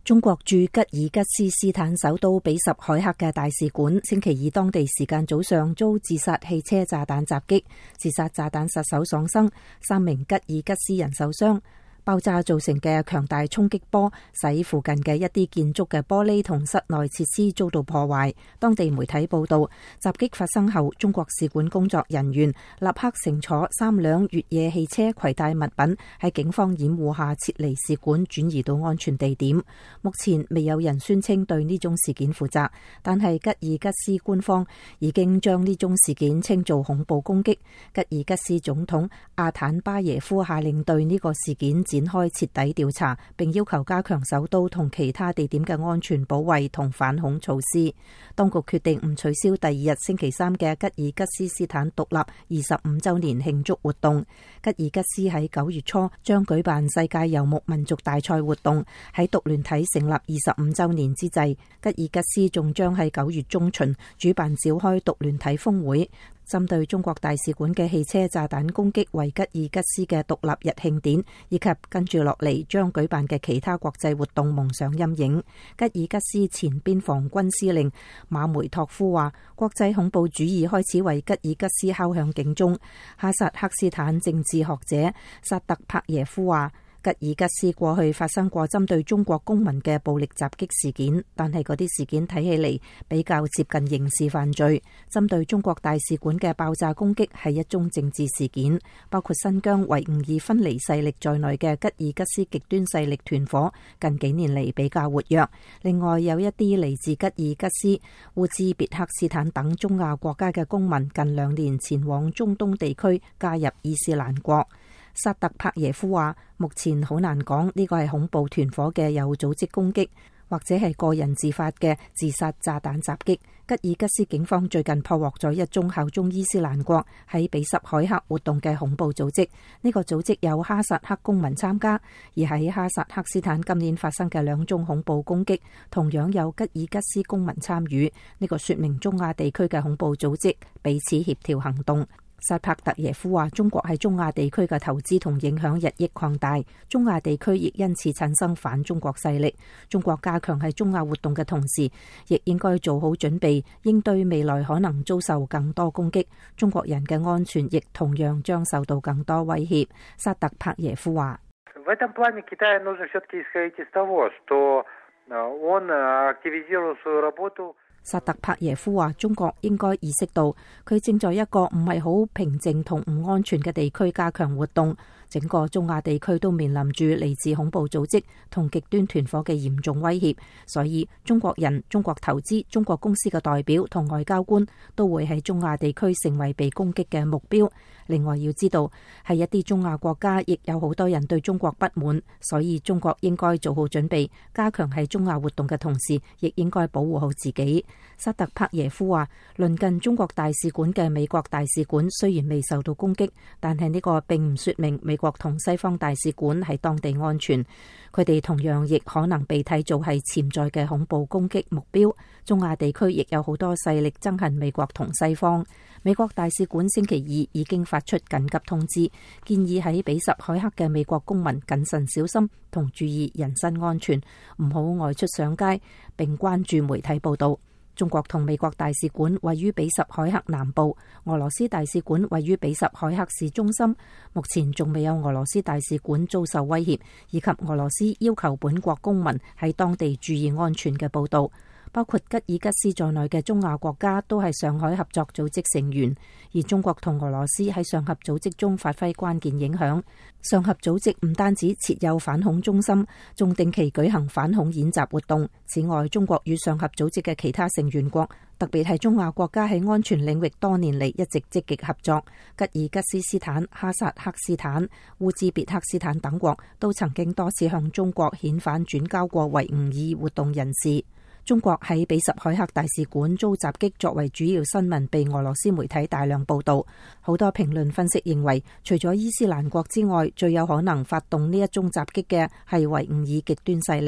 中國駐吉爾吉斯斯坦首都比什凱克嘅大使館星期二當地時間早上遭自殺汽車炸彈襲擊，自殺炸彈殺手喪生，3名吉爾吉斯人受傷。爆炸造成嘅強大衝擊波使附近嘅一啲建築嘅玻璃同室內設施遭到破壞。當地媒體報道，襲擊發生後，中國使館工作人員立刻乘坐3輛越野汽車攜帶物品喺警方掩護下撤離使館，轉移到安全地點。目前未有人宣稱對呢宗事件負責，但係吉爾吉斯官方已經將呢宗事件稱做恐怖攻擊。吉爾吉斯總統阿坦巴耶夫下令對呢個事件展開徹底調查，並要求加強首都同其他地點嘅安全保衛同反恐措施。當局決定唔取消第二日星期三嘅吉爾吉斯斯坦獨立25週年慶祝活動。吉爾吉斯喺9月初將舉辦世界游牧民族大賽活動，喺獨聯體成立25週年之際，吉爾吉斯仲將喺9月中旬主辦召開獨聯體峰會。針對中國大使館嘅汽車炸彈攻擊為吉爾吉斯嘅獨立日慶典，以及跟住落嚟將舉辦嘅其他國際活動蒙上陰影。吉爾吉斯前邊防軍司令馬梅托夫話，國際恐怖主義開始為吉爾吉斯敲響警鐘。哈薩克斯坦政治學者薩特帕耶夫話，吉爾吉斯過去發生過針對中國公民嘅暴力襲擊事件，但係嗰啲事件睇起嚟比較接近刑事犯罪。針對中國大使館嘅爆炸攻擊係一宗政治事件，包括新疆維吾爾分離勢力在內嘅吉爾吉斯極端勢力團夥近幾年嚟比較活躍。另外有一啲嚟自吉爾吉斯、烏茲別克斯坦等中亞國家嘅公民近2年前往中東地區加入伊斯蘭國。薩特帕耶夫話，目前好難講呢個係恐怖團夥嘅有組織攻擊，或者係個人自發嘅自殺炸彈襲擊。吉爾吉斯警方最近破獲咗一宗效忠伊斯蘭國喺比什凱克活動嘅恐怖組織，呢個組織有哈薩克公民參加，而喺哈薩克斯坦今年發生嘅2宗恐怖攻擊同樣有吉爾吉斯公民參與，呢個說明中亞地區嘅恐怖組織彼此協調行動。薩帕特耶夫話，中國喺中亞地區嘅投資同影響日益擴大，中亞地區亦因此產生反中國勢力。中國加強喺中亞活動嘅同時，亦應該做好準備，應對未來可能遭受更多攻擊。中國人嘅安全亦同樣將受到更多威脅。薩特帕耶夫話，薩特帕耶夫話，中國應該意識到佢正在一個唔係好平靜同唔安全嘅地區加強活動。整個中亞地區都面臨住嚟自恐怖組織同極端團夥嘅嚴重威脅，所以中國人、中國投資、中國公司嘅代表同外交官都會喺中亞地區成為被攻擊嘅目標。另外要知道，喺一啲中亞國家亦有好多人對中國不滿，所以中國應該做好準備，加強喺中亞活動嘅同時，亦應該保護好自己。薩特帕耶夫話，鄰近中國大使館嘅美國大使館雖然未受到攻擊，但係呢個並唔說明美國同西方大使館喺當地安全，佢哋同樣亦可能被睇做係潛在嘅恐怖攻擊目標。中亞地區亦有好多勢力憎恨美國同西方。美國大使館星期2已經發出緊急通知，建議喺比什凱克嘅美國公民謹慎小心同注意人身安全，唔好外出上街，並關注媒體報道。中國同美國大使館位於比什凱克南部，俄羅斯大使館位於比什凱克市中心。目前仲未有俄羅斯大使館遭受威脅，以及俄羅斯要求本國公民喺當地注意安全嘅報道。包括吉爾吉斯在內嘅中亞國家都係上海合作組織成員，而中國同俄羅斯喺上合組織中發揮關鍵影響。上合組織唔單止設有反恐中心，仲定期舉行反恐演習活動。此外，中國與上合組織嘅其他成員國，特別係中亞國家喺安全領域多年嚟一直積極合作。吉爾吉斯斯坦、哈薩克斯坦、烏茲別克斯坦等國都曾經多次向中國遣返轉交過維吾爾活動人士。中國喺比什凱克大使館遭襲擊作為主要新聞被俄羅斯媒體大量報道。好多評論分析認為，除咗伊斯蘭國之外，最有可能發動呢一宗襲擊嘅係維吾爾極端勢力。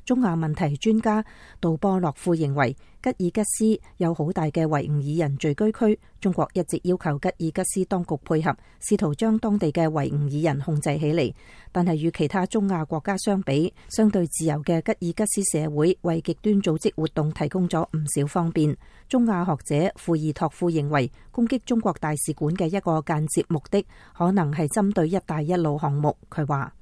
中亞問題專家杜波洛夫認為，吉爾吉斯有好大嘅維吾爾人聚居區，中國一直要求吉爾吉斯當局配合，試圖將當地嘅維吾爾人控制起嚟。但係與其他中亞國家相比，相對自由嘅吉爾吉斯社會為極端組織活動提供咗唔少方便。中亞學者庫爾托夫認為，攻擊中國大使館嘅一個間接目的，可能係針對一帶一路項目。佢話，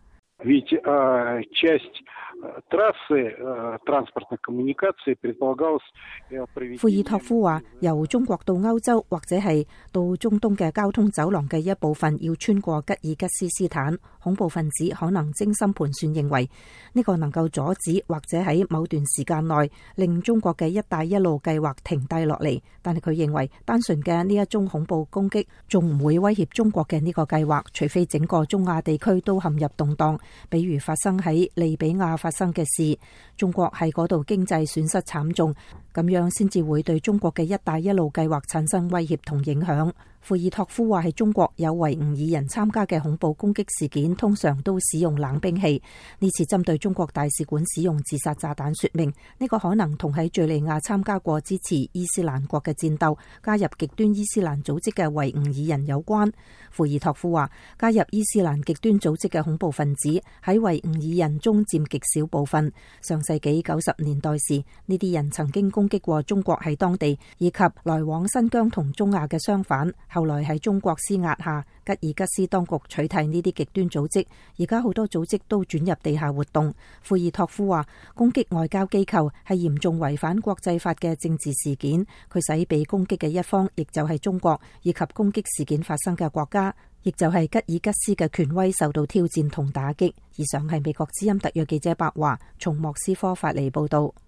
庫爾托夫話，由中國到歐洲或者係到中東嘅交通走廊嘅一部分要穿過吉爾吉斯斯坦，恐怖分子可能精心盤算，認為呢個能夠阻止或者喺某段時間內令中國嘅一帶一路計劃停低落嚟。但係佢認為，單純嘅呢一宗恐怖攻擊仲唔會威脅中國嘅呢個計劃，除非整個中亞地區都陷入動盪，比如發生喺利比亞發生嘅事，中國喺嗰度經濟損失慘重，咁樣先至會對中國嘅一帶一路計劃產生威脅同影響。庫爾托夫話，喺中國有維吾爾人參加嘅恐怖攻擊事件，通常都使用冷兵器。呢次針對中國大使館使用自殺炸彈，說明呢個可能同喺敘利亞參加過支持伊斯蘭國嘅戰鬥，加入極端伊斯蘭組織嘅維吾爾人有關。庫爾托夫話，加入伊斯蘭極端組織嘅恐怖分子喺維吾爾人中佔極少部分。上世紀90年代時，呢啲人曾經攻擊過中國喺當地以及來往新疆同中亞嘅商販。後來喺中國施壓下，吉爾吉斯當局取締呢啲極端組織，而家好多組織都轉入地下活動。庫爾托夫話，攻擊外交機構係嚴重違反國際法嘅政治事件，佢使被攻擊嘅一方，亦就係中國，以及攻擊事件發生嘅國家，亦就係吉爾吉斯嘅權威受到挑戰同打擊。以上係美國之音特約記者白華從莫斯科發嚟報道。